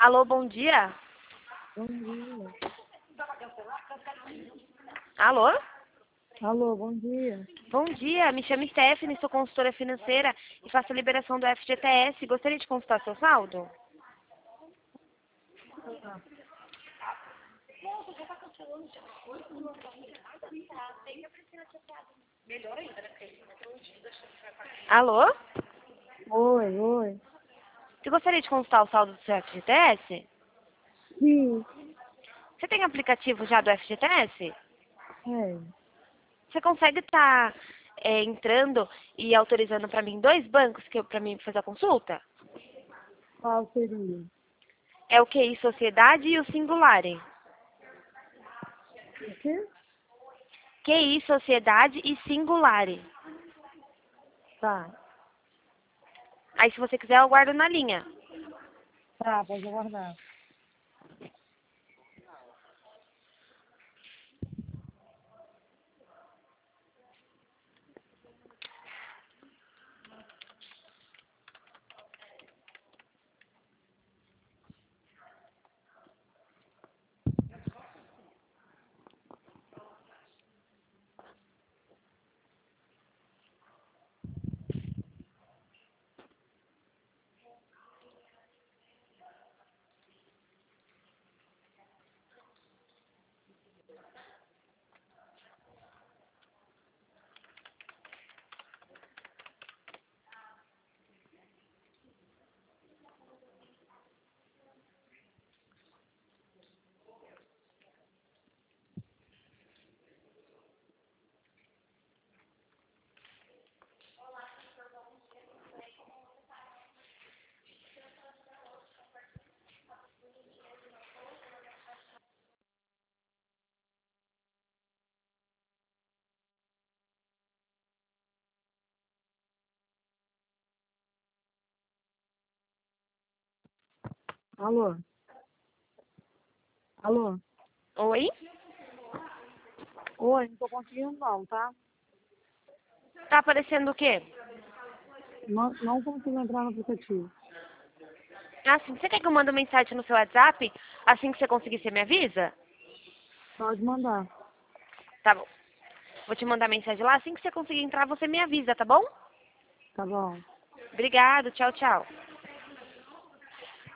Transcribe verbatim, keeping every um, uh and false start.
Alô, bom dia? Bom dia. Alô? Alô, bom dia. Bom dia, me chamo Stephanie, sou consultora financeira e faço a liberação do F G T S. Gostaria de consultar seu saldo? Alô? Oi, oi. Você gostaria de consultar o saldo do seu F G T S? Sim, Você tem aplicativo já do F G T S? é. Você consegue estar entrando e autorizando para mim dois bancos que para mim fazer a consulta? Qual seria? É o Q I Sociedade e o Singulare. O quê? Q I Sociedade e Singulare. Tá. Aí se você quiser eu guardo na linha. Tá, pode aguardar. Alô? Alô? Oi? Oi, não tô conseguindo não, tá? Tá aparecendo o quê? Não, não consigo entrar no aplicativo. Assim, você quer que eu mande uma mensagem no seu WhatsApp? Assim que você conseguir, você me avisa? Pode mandar. Tá bom. Vou te mandar mensagem lá. Assim que você conseguir entrar, você me avisa, tá bom? Tá bom. Obrigado. Tchau, tchau.